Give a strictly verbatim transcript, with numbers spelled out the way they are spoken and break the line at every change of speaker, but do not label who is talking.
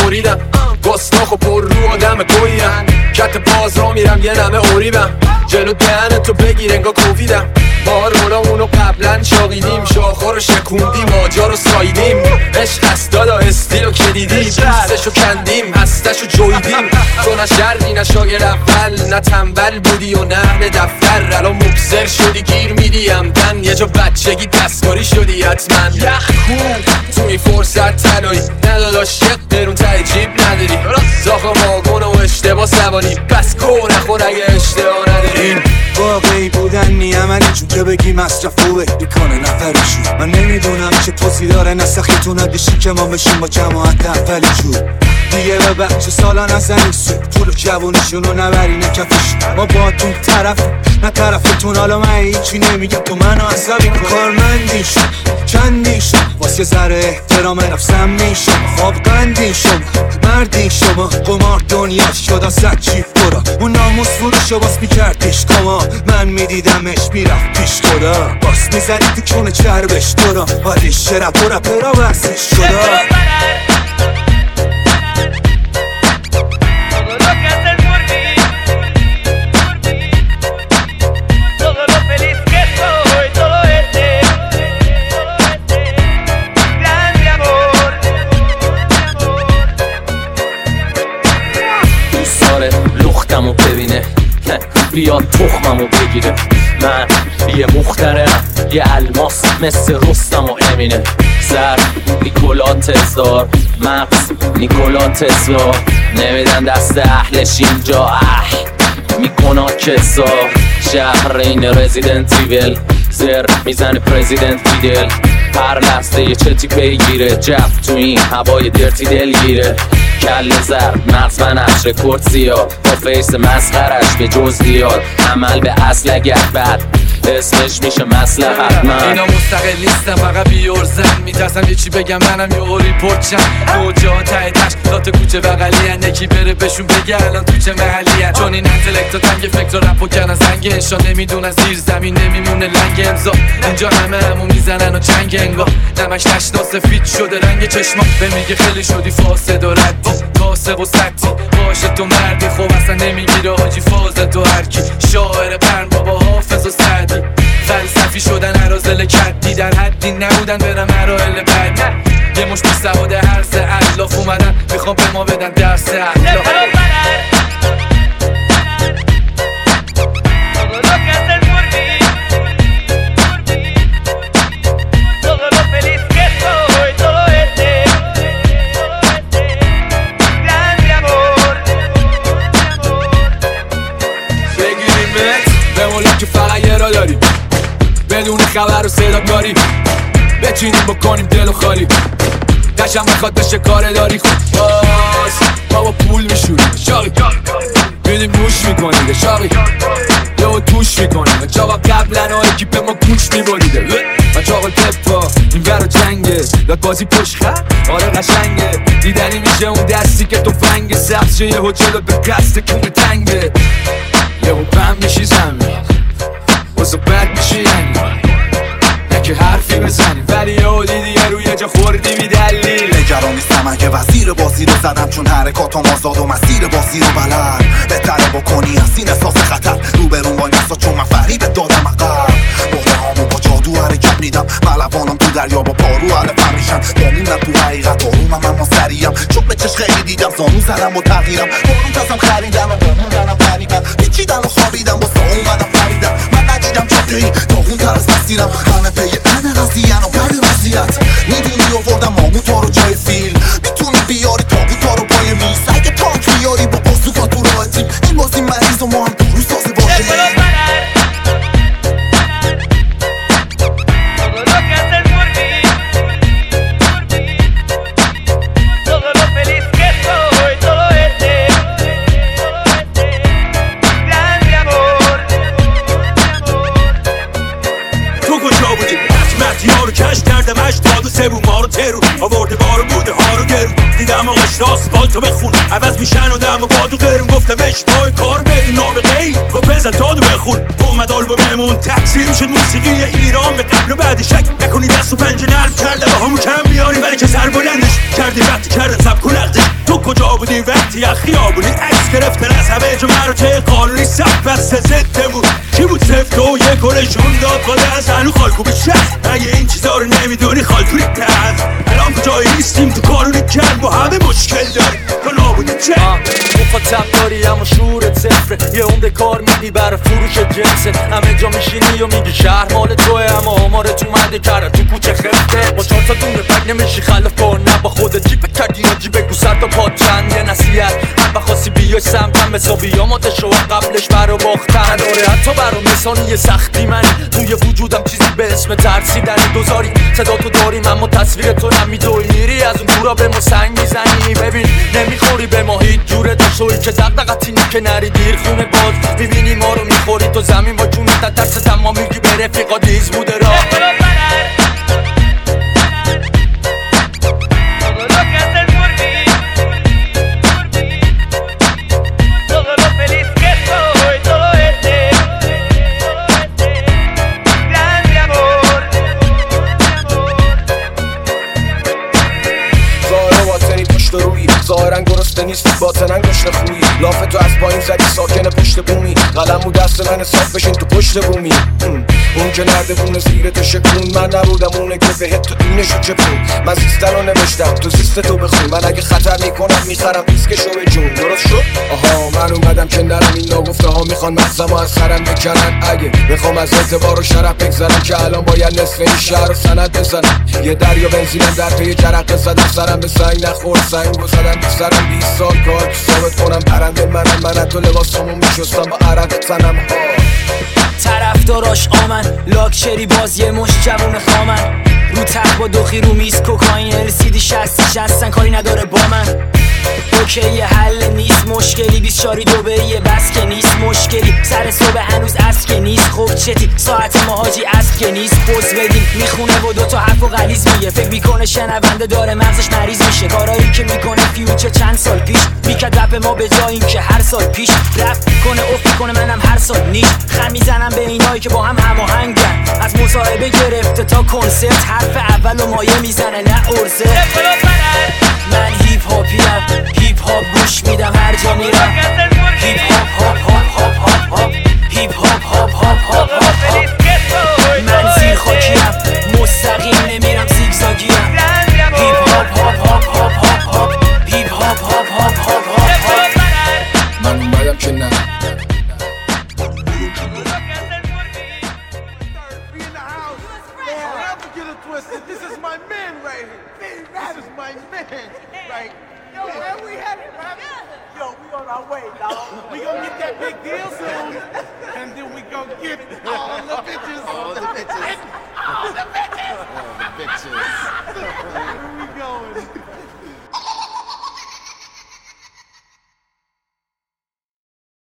بریدم گستاخ و پر رو آدم گویم کت باز را میرم یه نمه اوریبم جلو دهن تو بگیر انگا کوویدم ما رولامونو قبلا شاقیدیم شاخا رو شکوندیم آجا رو سایدیم عشق هست دادا استیل و کلیدی پوستشو کندیم هستشو جویدیم تو نه شرقی نه شاگرد اول نه تنبل بودی و نه دفتر الان مبصر شدی گیر میدی همدن یه جا بچگی دستکاری شدی حتما یخ کون تو این فرصت تنهایی نداداش یک قرون ته جیب نداری زاخا ماگون و اشتباه سوانی بس کن نخور اگه اشتباه نداری
واقعی بودن نیامنی چون که بگی مصرف خوبه بیکنه نفرشون من نمیدونم چه توصی داره نسخیتون ندیشی که ما بشیم با جماعت اولی جور دیگه به بچه سالا نزنی سو پول جوونیشونو نبری نکفشون ما با تون طرف نه طرفتون حالا من هیچی نمیگم تو منو عصبی کن کارمندی شما چندی شما واسه ذره احترام نفسم میشم خواب قندی شما مردی شما قمار دنیا شده صد چیف برا اون ناموس فروشو باس میکردیش کما من میدیدمش میرفت پیش خدا باس میزنی تو کونه چربش دارم حالی شرب و رپرا بحثش شده
لختمو ببینه بیاد تخممو بگیره من یه مخترم یه الماس مثل رستم و امینه سر نیکولا تزار مغز نیکولا تزار نمیدن دست اهلش اینجا اه میکنا کسا شهر این رزیدنت ایول زر میزنه پرزیدنت بیدل هر لحظه یه چتی پیگیره جف تو این هوای درتی دل گیره کل زر مغز و نقش رکورد زیاد با فیس مسخرش به جز دیاد عمل به اصل اگر بد اسمش میشه مصلحت من
اینا مستقل نیستم فقط بیورزن میترسم یه چی بگم منم یه او ریپورت شم نوجا ته تش دات کوچه بغلی هن یکی بره بهشون بگه الان تو چه محلی هن چون این انتلکتا تنگ فکر و رپو کنن زنگ انشا نمیدونن زیر زمین نمیمونه لنگ امضا اینجا همه همو میزنن و چنگ انگا نمش نشنا سفید شده رنگ چشما به میگه خیلی شدی فاسد و ردی کاسب و سکتی باشه تو مردی خوب اصلا نمیگیره حاجی فازه تو هرکی شاعر پرن بابا حافظ و سعدی فلسفی شدن عرازل کدی در حدی نبودن برم مراحل بعدی یه مش بی سواد هرز علاف اومدن میخوام به ما بدن درس علاف که فقط یه را داریم بدون خبر و صدا کاری بچینیم بکنیم دل و خالی دشم بخواد بشه کار داری خود باز ما با پول میشوریم شاقی میدیم موش میکنیم شاقی یه توش میکنیم چاقا قبلا و اکیپ ما کوش میبریده و چاقل پپا این برا جنگه داد بازی پشت خط آره قشنگه دیدنی میشه اون دستی که تو فنگ سبز شه یه هجلت به قصد کونه تنگه یه بم میشی زمین واسه بد میشی یعنی نه که حرفی بزنی ولی یه دیدی روی جا خوردی بی دلیل
نگران نیستم اگه وزیر بازی رو زدم چون حرکاتم آزاد و مسیر بازی رو بلد بهتره بکنی از این احساس خطر روبرون با نسا چون من فریبت دادم عقب باره هامو با جادو حرکت میدم ملوانم تو دریا با پارو علفم میشن دانیم تو حقیقت آرومم اما سریعم چون به چش خیلی دیدم زانو زدم و تغییرم بارون کسم خریدم و بارون دنم فریبم پیچیدن و خوابیدم با سا اومدم فریدم من ندیدم جاده ای داغون تر از مسیرم همه پی من قضیه و بر وضعیت میدونی آوردم ماموتا رو جای فیل میتونی بیاری تابوتا رو پای میز اگه تانک بیاری با بازوکا تو راه تیم این بازی مریض و ما هم تو رو سازه باشه
رو کش کردم اش داد و سبون ما رو ترو آورده بارو بوده ها رو گرون دیدم آقاش راست بالتو بخون عوض میشن و دم و بادو قرون گفتم اش پای کار بدون نابقهی گفت بزن دادو بخون اومد آلبوممون تقسیم شد موسیقی ایران به قبل و بعد شک نکنی دست و پنجه نرم کرده با همون کم بیاری ولی که سر بلندش کردی وقتی کردن سب کنردش تو کجا بودی وقتی از خیابونی عکس گرفتن از همه جا مراتع قانونی صف بسته ضدمون کی بود سفت و یک گلشون داد باده از هنو خالکوبی شهر اگه این چیزا رو نمیدونی خالکوبی تحت الان کجایی نیستیم تو کارونی کرد با همه مشکل داریم تو نابودی چه
مخاطب داری اما شعورت صفره یه عمده کار میدی برای فروش جنسه همه جا میشینی و میگی شهر مال توه اما آمارت اومده کرده تو کوچه خفته با چهار تا دونه پک نمیشی خلاف کار نه با خودت جیب کردی یا جیب گو سر تا پا چند یه نصیحت هر بخواستی بیای سمتم حسابی یا ماتشو قبلش برا باختن آره حتی برا مثانی یه سختی منی توی وجودم چیزی به اسم ترسیدنی دوزاری صدا تو داریم اما تصویر تو نمیدوی میری از اون دورا به ما سنگ میزنی ببین نمیخوری به ما هیچ جوره داشوی که دقدقت اینی که نری دیر خونه باز میبینی ما رو میخوری تو زمین با جونت ترس تمام میگی به رفیقا دیز بوده را
ظاهرن گرسته نیستی باطنن گشنه خویی لاف تو از پایین زدی ساکن پشت بومی قلمو دست من حساب بشین تو پشت بومی اون که نردبونه زیرت شکون من نبودم اونه که بهت تو اینشو چپون من زیسته رو نوشتم تو زیست تو بخون من اگه خطر میکنم میخرم ریسکشو به جون درست شد؟ آها من اومدم که نرم این ناگفته ها میخوان مغزمو از سرم بکنن اگه بخوام از اعتبار و شرف بگذرم که الان باید نصف این شهر رو سند بزنم یه دریا بنزینم در پی جرقه زدم سرم به سنگ نخور سنگ رو زدم بی سرم بیست سال کار که ثابت کنم برنده منم من تو لباسامو میشستم با عرق تنم ها
طرفداراش آمن لاکچری باز یه مش جوون خامن رو تخت با دوخی رو میز کوکائین السیدی شستی شستن کاری نداره با من اوکی یه حل نیست مشکلی بیست شاری دوبهیه بس که نیست مشکلی سر صبح هنوز از که نیست خب چتی ساعت مهاجی از که نیست پوز بدیم میخونه و دوتا حرف و غلیظ میگه فکر میکنه شنونده داره مغزش مریض میشه کارایی که میکنه فیوچر چند سال پیش میکرد رپ ما به جای این که هر سال پیش رپ کنه افت کنه منم هر سال نیش خم میزنم به اینایی که با هم هماهنگن از مصاحبه گرفته تا کنسرت حرف اول و مایه میزنه نه ارزه من هیپ هاپیم هیپ هاپ گوش میدم هر جا میرم هیپ هاپ هاپ هاپ هاپ هاپ هاپ هیپ هاپ هاپ هاپ هاپ هاپ من زیر خاکیم مستقیم نمیرم زیگزاگیم هیپ هاپ هاپ هاپ هاپ هاپ هاپ هیپ هاپ هاپ هاپ هاپ هاپ
من اومدم که نه
This is my man right here. This is my man right here. Yo, where we headed, man? Yo, we on our way, dog. We gonna get that big deal soon, and then we gonna get all the bitches. All the bitches.